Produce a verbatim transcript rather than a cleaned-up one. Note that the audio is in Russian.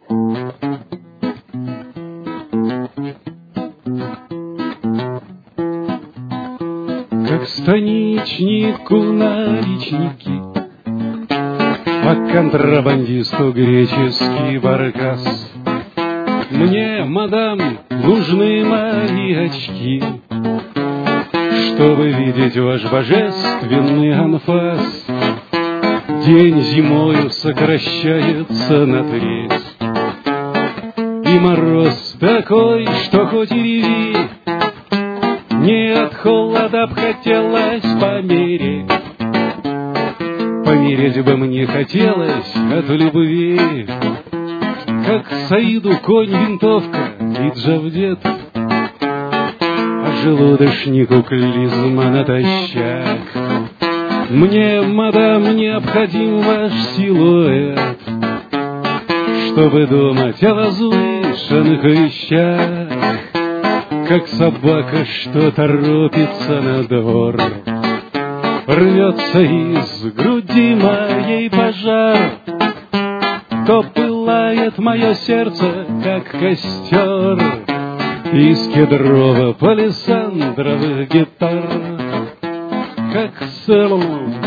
Как станичнику наличники, а контрабандисту греческий баркас. Мне, мадам, нужны мои очки, чтобы видеть ваш божественный анфас. День зимою сокращается на треть, и мороз такой, что хоть и реви, не от холода б хотелось помереть. Помереть бы мне хотелось от любви, как Саиду конь винтовка и Джавдет, а желудочнику клизма натощак. Мне, мадам, необходим ваш силуэт, чтобы думать о возвышенных вещах, как собака, что торопится на двор. Рвется из груди моей пожар, то пылает мое сердце, как костер из кедрово-палисандровых гитар, как целому